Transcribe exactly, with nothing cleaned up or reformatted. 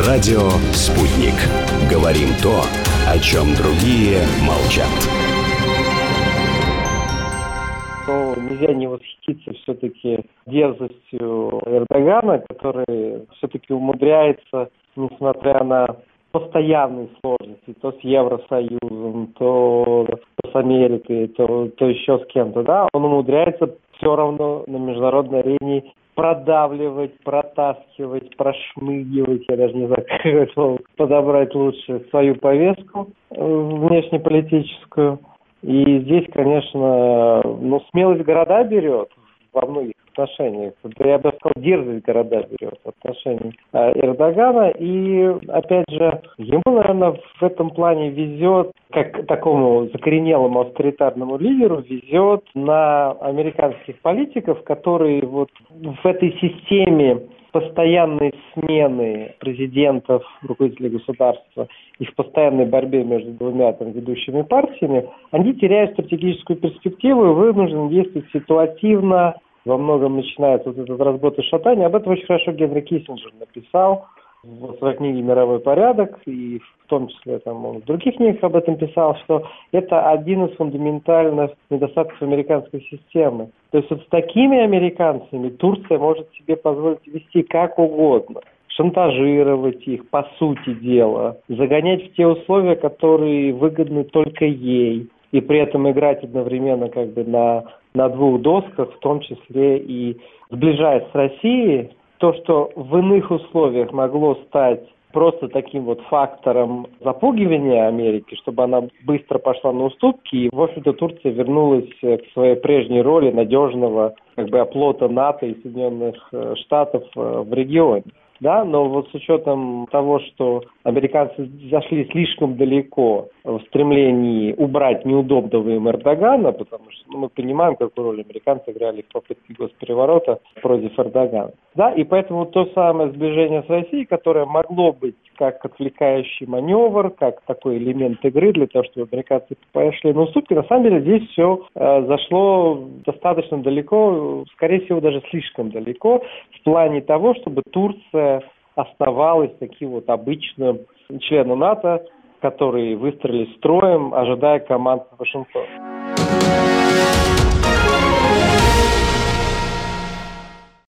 Радио «Спутник». Говорим то, о чем другие молчат. Но нельзя не восхититься все-таки дерзостью Эрдогана, который все-таки умудряется, несмотря на постоянные сложности, то с Евросоюзом, то с Америкой, то, то еще с кем-то, да, он умудряется все равно на международной арене продавливать, протаскивать, прошмыгивать, я даже не знаю, какое слово подобрать лучше, свою повестку внешнеполитическую. И здесь, конечно, ну, смелость города берет во многих отношениях. Да я бы сказал, дерзость города берет в отношении Эрдогана. И, опять же, ему, наверное, в этом плане везет, как такому закоренелому авторитарному лидеру, везет на американских политиков, которые вот в этой системе постоянной смены президентов, руководителей государства и в постоянной борьбе между двумя там, ведущими партиями, они теряют стратегическую перспективу и вынуждены действовать ситуативно. Во многом начинается вот этот разброд и шатание. Об этом очень хорошо Генри Киссинджер написал в своей книге «Мировой порядок», и в том числе там, он в других книгах об этом писал, что это один из фундаментальных недостатков американской системы. То есть вот с такими американцами Турция может себе позволить вести как угодно, шантажировать их, по сути дела, загонять в те условия, которые выгодны только ей, и при этом играть одновременно как бы на, на двух досках, в том числе и сближаясь с Россией. То, что в иных условиях могло стать просто таким вот фактором запугивания Америки, чтобы она быстро пошла на уступки, и, в общем-то, Турция вернулась к своей прежней роли надежного как бы оплота НАТО и Соединенных Штатов в регионе. Да, но вот с учетом того, что американцы зашли слишком далеко в стремлении убрать неудобного им Эрдогана, потому что ну, мы понимаем, какую роль американцы играли в попытке госпереворота против Эрдогана. Да, и поэтому то самое сближение с Россией, которое могло быть как отвлекающий маневр, как такой элемент игры для того, чтобы американцы пошли на уступки, на самом деле здесь все э, зашло достаточно далеко, скорее всего, даже слишком далеко, в плане того, чтобы Турция оставалась таким вот обычным членом НАТО, который выстроили строем, ожидая команд Вашингтона.